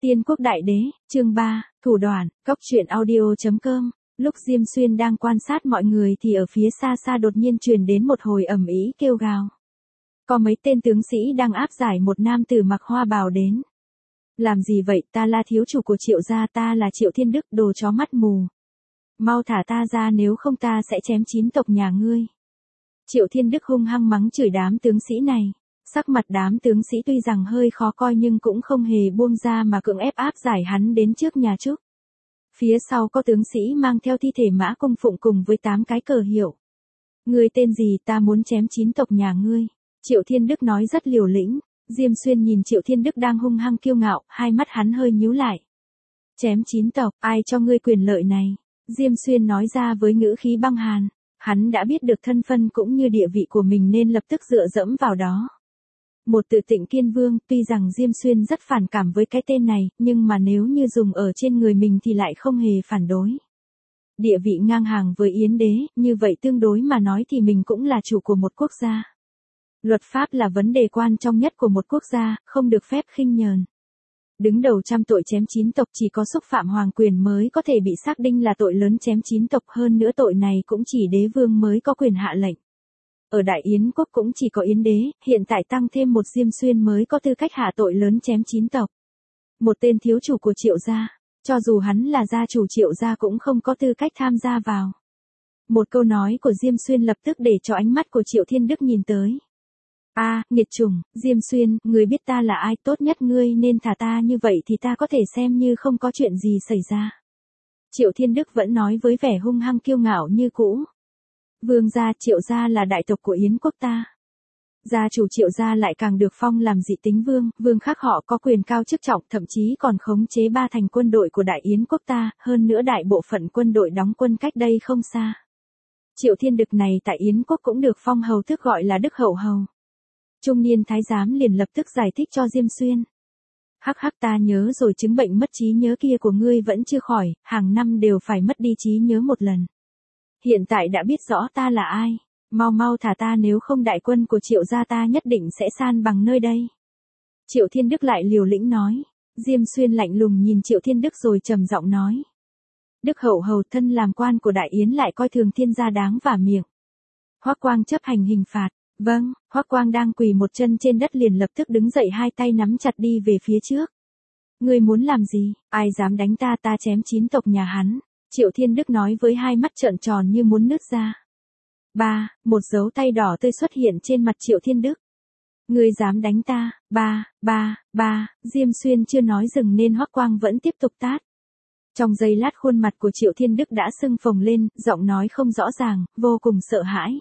Tiên quốc đại đế, chương 3, thủ đoạn, cốc truyện audio.com. Lúc Diêm Xuyên đang quan sát mọi người thì ở phía xa xa đột nhiên truyền đến một hồi ầm ĩ kêu gào. Có mấy tên tướng sĩ đang áp giải một nam tử mặc hoa bào đến. Làm gì vậy, ta là thiếu chủ của Triệu gia, ta là Triệu Thiên Đức, đồ chó mắt mù. Mau thả ta ra, nếu không ta sẽ chém 9 tộc nhà ngươi. Triệu Thiên Đức hung hăng mắng chửi đám tướng sĩ này. Sắc mặt đám tướng sĩ tuy rằng hơi khó coi nhưng cũng không hề buông ra mà cưỡng ép áp giải hắn đến trước nhà Trúc. Phía sau có tướng sĩ mang theo thi thể Mã Công Phụng cùng với 8 cái cờ hiệu. Ngươi tên gì, ta muốn chém 9 tộc nhà ngươi. Triệu Thiên Đức nói rất liều lĩnh. Diêm Xuyên nhìn Triệu Thiên Đức đang hung hăng kiêu ngạo, hai mắt hắn hơi nhíu lại. Chém 9 tộc, ai cho ngươi quyền lợi này? Diêm Xuyên nói ra với ngữ khí băng hàn. Hắn đã biết được thân phận cũng như địa vị của mình nên lập tức dựa dẫm vào đó. Một tự Tịnh Kiên Vương, tuy rằng Diêm Xuyên rất phản cảm với cái tên này, nhưng mà nếu như dùng ở trên người mình thì lại không hề phản đối. Địa vị ngang hàng với Yến Đế, như vậy tương đối mà nói thì mình cũng là chủ của một quốc gia. Luật pháp là vấn đề quan trọng nhất của một quốc gia, không được phép khinh nhờn. Đứng đầu trăm tội chém 9 tộc, chỉ có xúc phạm hoàng quyền mới có thể bị xác định là tội lớn chém 9 tộc, hơn nữa tội này cũng chỉ đế vương mới có quyền hạ lệnh. Ở Đại Yến quốc cũng chỉ có Yến Đế, hiện tại tăng thêm một Diêm Xuyên mới có tư cách hạ tội lớn chém 9 tộc. Một tên thiếu chủ của Triệu gia, cho dù hắn là gia chủ Triệu gia cũng không có tư cách tham gia vào. Một câu nói của Diêm Xuyên lập tức để cho ánh mắt của Triệu Thiên Đức nhìn tới. Nghiệt chủng, Diêm Xuyên, ngươi biết ta là ai, tốt nhất ngươi nên thả ta, như vậy thì ta có thể xem như không có chuyện gì xảy ra. Triệu Thiên Đức vẫn nói với vẻ hung hăng kiêu ngạo như cũ. Vương gia, Triệu gia là đại tộc của Yến quốc ta. Gia chủ Triệu gia lại càng được phong làm dị tính vương, vương khác họ có quyền cao chức trọng, thậm chí còn khống chế 3 thành quân đội của Đại Yến quốc ta, hơn nữa đại bộ phận quân đội đóng quân cách đây không xa. Triệu Thiên Đức này tại Yến quốc cũng được phong hầu tước gọi là Đức Hậu Hầu. Trung niên thái giám liền lập tức giải thích cho Diêm Xuyên. Hắc hắc, ta nhớ rồi, chứng bệnh mất trí nhớ kia của ngươi vẫn chưa khỏi, hàng năm đều phải mất đi trí nhớ một lần. Hiện tại đã biết rõ ta là ai, mau mau thả ta, nếu không đại quân của Triệu gia ta nhất định sẽ san bằng nơi đây. Triệu Thiên Đức lại liều lĩnh nói. Diêm Xuyên lạnh lùng nhìn Triệu Thiên Đức rồi trầm giọng nói. Đức Hậu Hầu, thân làm quan của Đại Yến lại coi thường thiên gia đáng vả miệng. Hoắc Quang chấp hành hình phạt. Vâng. Hoắc Quang đang quỳ một chân trên đất liền lập tức đứng dậy, hai tay nắm chặt đi về phía trước. Ngươi muốn làm gì, ai dám đánh ta, ta chém 9 tộc nhà hắn. Triệu Thiên Đức nói với hai mắt trợn tròn như muốn nứt ra. Một dấu tay đỏ tươi xuất hiện trên mặt Triệu Thiên Đức. Ngươi dám đánh ta? Diêm Xuyên chưa nói dừng nên Hoắc Quang vẫn tiếp tục tát. Trong giây lát khuôn mặt của Triệu Thiên Đức đã sưng phồng lên, giọng nói không rõ ràng, vô cùng sợ hãi.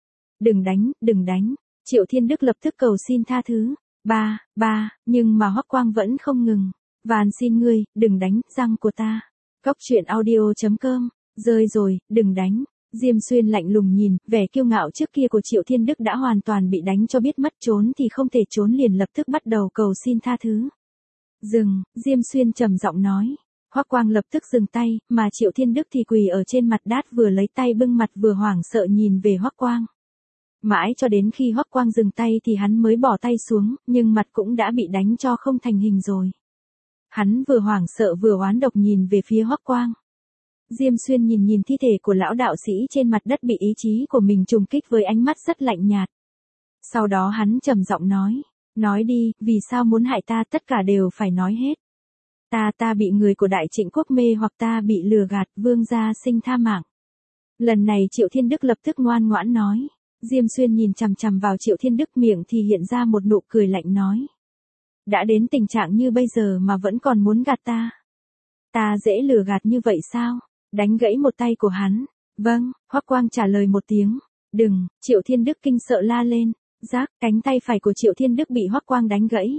Đừng đánh. Triệu Thiên Đức lập tức cầu xin tha thứ. Nhưng mà Hoắc Quang vẫn không ngừng. Van xin ngươi, đừng đánh, răng của ta. Cốc truyện audio.com, rơi rồi, đừng đánh. Diêm Xuyên lạnh lùng nhìn, vẻ kiêu ngạo trước kia của Triệu Thiên Đức đã hoàn toàn bị đánh cho biết mất, trốn thì không thể trốn, liền lập tức bắt đầu cầu xin tha thứ. Dừng, Diêm Xuyên trầm giọng nói. Hoắc Quang lập tức dừng tay, mà Triệu Thiên Đức thì quỳ ở trên mặt đát, vừa lấy tay bưng mặt vừa hoảng sợ nhìn về Hoắc Quang. Mãi cho đến khi Hoắc Quang dừng tay thì hắn mới bỏ tay xuống, nhưng mặt cũng đã bị đánh cho không thành hình rồi. Hắn vừa hoảng sợ vừa oán độc nhìn về phía Hoắc Quang. Diêm Xuyên nhìn thi thể của lão đạo sĩ trên mặt đất bị ý chí của mình trùng kích với ánh mắt rất lạnh nhạt. Sau đó hắn trầm giọng nói đi, vì sao muốn hại ta, tất cả đều phải nói hết. Ta bị người của Đại Trịnh quốc mê hoặc ta bị lừa gạt, vương gia xin tha mạng. Lần này Triệu Thiên Đức lập tức ngoan ngoãn nói. Diêm Xuyên nhìn chằm chằm vào Triệu Thiên Đức, miệng thì hiện ra một nụ cười lạnh nói. Đã đến tình trạng như bây giờ mà vẫn còn muốn gạt ta. Ta dễ lừa gạt như vậy sao? Đánh gãy một tay của hắn. Vâng, Hoắc Quang trả lời một tiếng. Đừng, Triệu Thiên Đức kinh sợ la lên. Rác, cánh tay phải của Triệu Thiên Đức bị Hoắc Quang đánh gãy.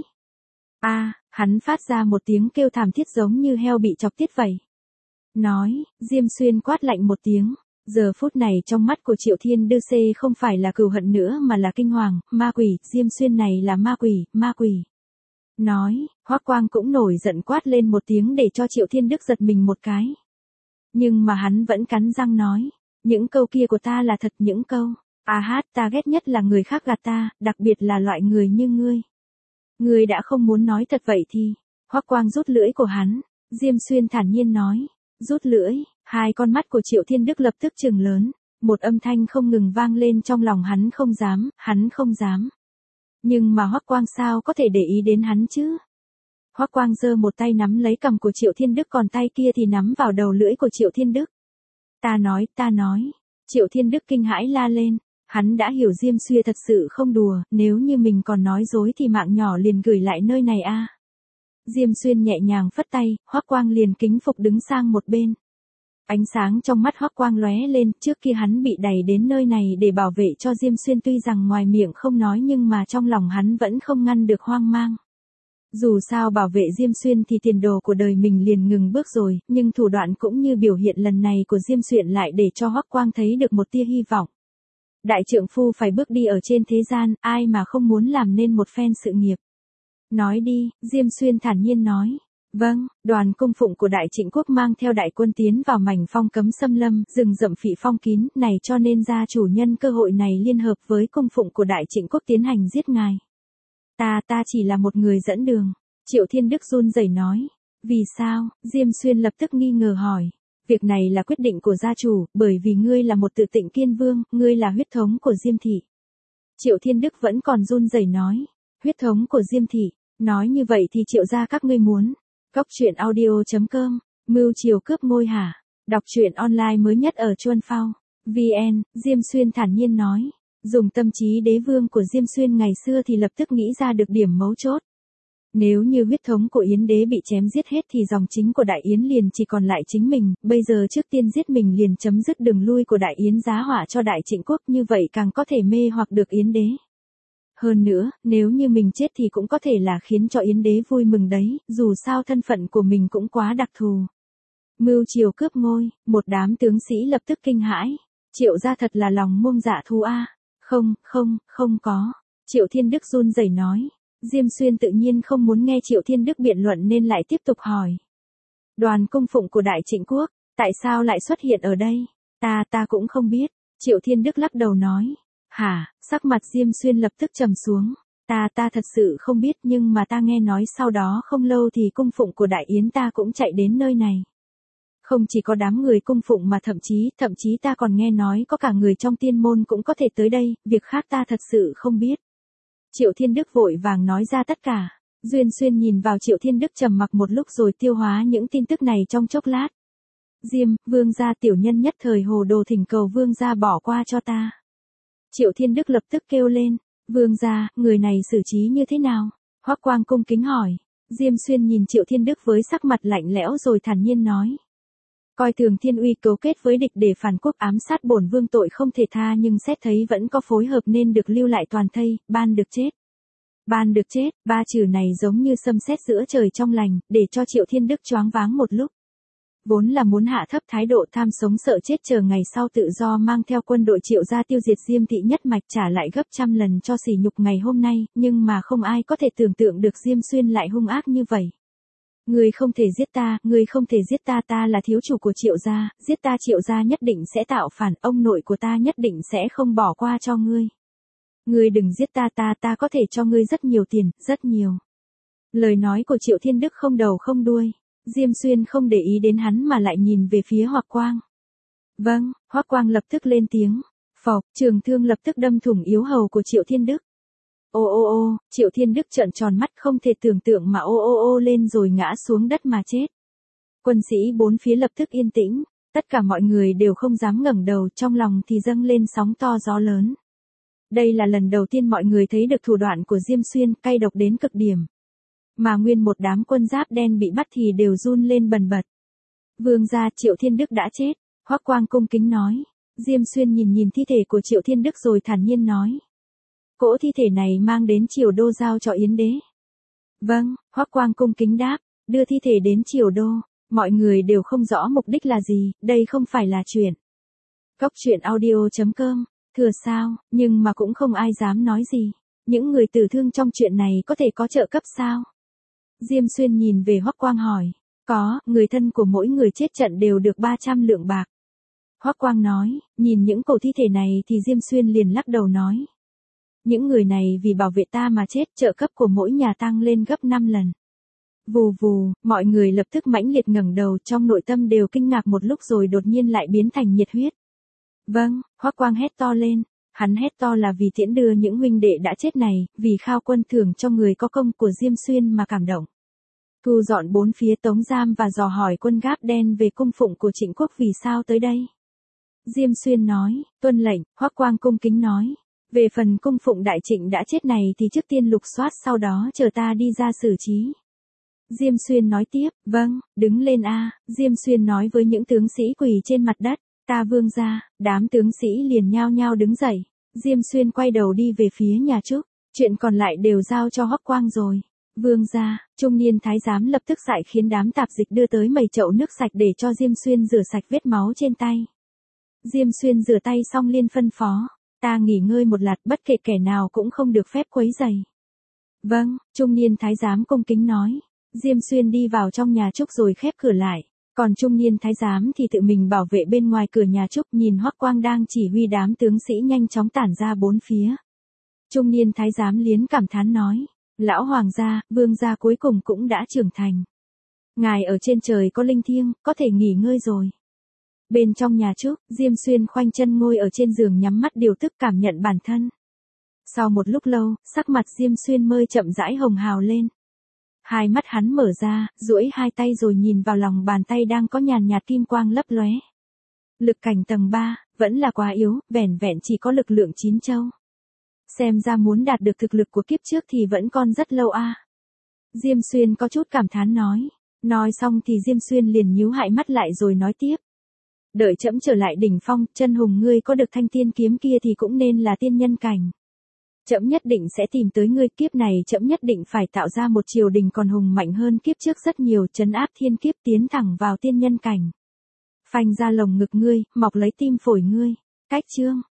Hắn phát ra một tiếng kêu thảm thiết giống như heo bị chọc tiết vậy. Diêm Xuyên quát lạnh một tiếng. Giờ phút này trong mắt của Triệu Thiên Đức không phải là cừu hận nữa mà là kinh hoàng, ma quỷ, Diêm Xuyên này là ma quỷ. Hoắc Quang cũng nổi giận quát lên một tiếng để cho Triệu Thiên Đức giật mình một cái. Nhưng mà hắn vẫn cắn răng nói, những câu kia của ta là thật, những câu. Ta ghét nhất là người khác gạt ta, đặc biệt là loại người như ngươi. Ngươi đã không muốn nói thật vậy thì, Hoắc Quang rút lưỡi của hắn. Diêm Xuyên thản nhiên nói. Rút lưỡi, hai con mắt của Triệu Thiên Đức lập tức trừng lớn. Một âm thanh không ngừng vang lên trong lòng hắn không dám. Nhưng mà Hoắc Quang sao có thể để ý đến hắn chứ? Hoắc Quang giơ một tay nắm lấy cằm của Triệu Thiên Đức còn tay kia thì nắm vào đầu lưỡi của Triệu Thiên Đức. Ta nói. Triệu Thiên Đức kinh hãi la lên. Hắn đã hiểu Diêm Xuyên thật sự không đùa, nếu như mình còn nói dối thì mạng nhỏ liền gửi lại nơi này a. Diêm Xuyên nhẹ nhàng phất tay, Hoắc Quang liền kính phục đứng sang một bên. Ánh sáng trong mắt Hoắc Quang lóe lên, trước kia hắn bị đẩy đến nơi này để bảo vệ cho Diêm Xuyên tuy rằng ngoài miệng không nói nhưng mà trong lòng hắn vẫn không ngăn được hoang mang. Dù sao bảo vệ Diêm Xuyên thì tiền đồ của đời mình liền ngừng bước rồi, nhưng thủ đoạn cũng như biểu hiện lần này của Diêm Xuyên lại để cho Hoắc Quang thấy được một tia hy vọng. Đại trượng phu phải bước đi ở trên thế gian, ai mà không muốn làm nên một phen sự nghiệp. Nói đi, Diêm Xuyên thản nhiên nói. Vâng, đoàn cung phụng của Đại Trịnh Quốc mang theo đại quân tiến vào mảnh phong cấm xâm lâm, rừng rậm phỉ phong kín, này cho nên gia chủ nhân cơ hội này liên hợp với cung phụng của Đại Trịnh Quốc tiến hành giết ngài. Ta chỉ là một người dẫn đường. Triệu Thiên Đức run rẩy nói. Vì sao? Diêm Xuyên lập tức nghi ngờ hỏi. Việc này là quyết định của gia chủ, bởi vì ngươi là một tự tịnh kiên vương, ngươi là huyết thống của Diêm thị. Triệu Thiên Đức vẫn còn run rẩy nói. Huyết thống của Diêm thị, nói như vậy thì Triệu gia các ngươi muốn. Cóc truyện audio.com, mưu triều cướp ngôi hả? Đọc truyện online mới nhất ở Chuân Phao. VN, Diêm Xuyên thản nhiên nói. Dùng tâm trí đế vương của Diêm Xuyên ngày xưa thì lập tức nghĩ ra được điểm mấu chốt. Nếu như huyết thống của Yến đế bị chém giết hết thì dòng chính của Đại Yến liền chỉ còn lại chính mình, bây giờ trước tiên giết mình liền chấm dứt đường lui của Đại Yến giá họa cho Đại Trịnh Quốc, như vậy càng có thể mê hoặc được Yến đế. Hơn nữa, nếu như mình chết thì cũng có thể là khiến cho Yến đế vui mừng đấy, dù sao thân phận của mình cũng quá đặc thù. Mưu triều cướp ngôi, một đám tướng sĩ lập tức kinh hãi. Triệu gia thật là lòng muông dạ thú a. Không có. Triệu Thiên Đức run rẩy nói. Diêm Xuyên tự nhiên không muốn nghe Triệu Thiên Đức biện luận nên lại tiếp tục hỏi. Đoàn cung phụng của Đại Trịnh Quốc, tại sao lại xuất hiện ở đây? Ta cũng không biết. Triệu Thiên Đức lắc đầu nói. Hả? Sắc mặt Diêm Xuyên lập tức trầm xuống. Ta thật sự không biết, nhưng mà ta nghe nói sau đó không lâu thì cung phụng của Đại Yến ta cũng chạy đến nơi này. Không chỉ có đám người cung phụng mà thậm chí ta còn nghe nói có cả người trong tiên môn cũng có thể tới đây, việc khác ta thật sự không biết. Triệu Thiên Đức vội vàng nói ra tất cả. Duyên Xuyên nhìn vào Triệu Thiên Đức trầm mặc một lúc rồi tiêu hóa những tin tức này trong chốc lát. Diêm, vương gia tiểu nhân nhất thời hồ đồ thỉnh cầu vương gia bỏ qua cho ta. Triệu Thiên Đức lập tức kêu lên. Vương gia, người này xử trí như thế nào? Hoắc Quang cung kính hỏi. Diêm Xuyên nhìn Triệu Thiên Đức với sắc mặt lạnh lẽo rồi thản nhiên nói. Coi thường thiên uy cấu kết với địch để phản quốc ám sát bổn vương tội không thể tha, nhưng xét thấy vẫn có phối hợp nên được lưu lại toàn thây, ban được chết. Ban được chết, ba chữ này giống như sấm sét giữa trời trong lành, để cho Triệu Thiên Đức choáng váng một lúc. Vốn là muốn hạ thấp thái độ tham sống sợ chết chờ ngày sau tự do mang theo quân đội Triệu gia tiêu diệt Diêm thị nhất mạch trả lại gấp trăm lần cho sỉ nhục ngày hôm nay, nhưng mà không ai có thể tưởng tượng được Diêm Xuyên lại hung ác như vậy. Ngươi không thể giết ta, ta là thiếu chủ của Triệu gia, giết ta Triệu gia nhất định sẽ tạo phản, ông nội của ta nhất định sẽ không bỏ qua cho ngươi. Ngươi đừng giết ta có thể cho ngươi rất nhiều tiền, rất nhiều. Lời nói của Triệu Thiên Đức không đầu không đuôi. Diêm Xuyên không để ý đến hắn mà lại nhìn về phía Hoắc Quang. Vâng, Hoắc Quang lập tức lên tiếng. Phộc, trường thương lập tức đâm thủng yếu hầu của Triệu Thiên Đức. Ô, Triệu Thiên Đức trợn tròn mắt không thể tưởng tượng mà ô lên rồi ngã xuống đất mà chết. Quân sĩ bốn phía lập tức yên tĩnh, tất cả mọi người đều không dám ngẩng đầu, trong lòng thì dâng lên sóng to gió lớn. Đây là lần đầu tiên mọi người thấy được thủ đoạn của Diêm Xuyên, cay độc đến cực điểm. Mà nguyên một đám quân giáp đen bị bắt thì đều run lên bần bật. Vương gia, Triệu Thiên Đức đã chết, Hoắc Quang cung kính nói. Diêm Xuyên nhìn thi thể của Triệu Thiên Đức rồi thản nhiên nói. Cỗ thi thể này mang đến Triều Đô giao cho Yến đế. Vâng, Hoắc Quang cung kính đáp, đưa thi thể đến Triều Đô, mọi người đều không rõ mục đích là gì, đây không phải là chuyện. Cóc truyện audio.com, thừa sao, nhưng mà cũng không ai dám nói gì. Những người tử thương trong chuyện này có thể có trợ cấp sao? Diêm Xuyên nhìn về Hoắc Quang hỏi. Có, người thân của mỗi người chết trận đều được 300 lượng bạc. Hoắc Quang nói, nhìn những cổ thi thể này thì Diêm Xuyên liền lắc đầu nói. Những người này vì bảo vệ ta mà chết, trợ cấp của mỗi nhà tăng lên gấp 5 lần. Vù vù, mọi người lập tức mãnh liệt ngẩng đầu, trong nội tâm đều kinh ngạc một lúc rồi đột nhiên lại biến thành nhiệt huyết. Vâng, Hoắc Quang hét to lên. Hắn hét to là vì tiễn đưa những huynh đệ đã chết này, vì khao quân thưởng cho người có công của Diêm Xuyên mà cảm động. Thu dọn bốn phía tống giam và dò hỏi quân Gáp Đen về cung phụng của Trịnh Quốc vì sao tới đây. Diêm Xuyên nói, tuân lệnh. Hoắc Quang cung kính nói. Về phần cung phụng đại Trịnh đã chết này thì trước tiên lục soát, sau đó chờ ta đi ra xử trí. Diêm Xuyên nói tiếp, vâng, đứng lên a. Diêm Xuyên nói với những tướng sĩ quỳ trên mặt đất, ta vương gia. Đám tướng sĩ liền nhao nhao đứng dậy. Diêm Xuyên quay đầu đi về phía nhà Trúc, chuyện còn lại đều giao cho Hoắc Quang rồi. Vương gia, trung niên thái giám lập tức dạy khiến đám tạp dịch đưa tới mấy chậu nước sạch để cho Diêm Xuyên rửa sạch vết máu trên tay. Diêm Xuyên rửa tay xong liền phân phó, ta nghỉ ngơi một lát, bất kể kẻ nào cũng không được phép quấy rầy. Vâng, trung niên thái giám cung kính nói. Diêm Xuyên đi vào trong nhà Trúc rồi khép cửa lại, còn trung niên thái giám thì tự mình bảo vệ bên ngoài cửa nhà Trúc, nhìn Hoắc Quang đang chỉ huy đám tướng sĩ nhanh chóng tản ra bốn phía. Trung niên thái giám liến cảm thán nói, lão hoàng gia, vương gia cuối cùng cũng đã trưởng thành. Ngài ở trên trời có linh thiêng, có thể nghỉ ngơi rồi. Bên trong nhà Trúc, Diêm Xuyên khoanh chân ngồi ở trên giường nhắm mắt điều tức cảm nhận bản thân. Sau một lúc lâu, sắc mặt Diêm Xuyên mới chậm rãi hồng hào lên. Hai mắt hắn mở ra, duỗi hai tay rồi nhìn vào lòng bàn tay đang có nhàn nhạt kim quang lấp lóe. Lực cảnh tầng 3, vẫn là quá yếu, vẻn vẹn chỉ có lực lượng 9 châu. Xem ra muốn đạt được thực lực của kiếp trước thì vẫn còn rất lâu a. Diêm Xuyên có chút cảm thán nói. Nói xong thì Diêm Xuyên liền nhíu hại mắt lại rồi nói tiếp. Đợi trẫm trở lại đỉnh phong, chân hùng ngươi có được thanh tiên kiếm kia thì cũng nên là tiên nhân cảnh. Trẫm nhất định sẽ tìm tới ngươi, kiếp này trẫm nhất định phải tạo ra một triều đình còn hùng mạnh hơn kiếp trước rất nhiều, trấn áp thiên kiếp tiến thẳng vào tiên nhân cảnh. Phanh ra lồng ngực ngươi, mọc lấy tim phổi ngươi. Cách chương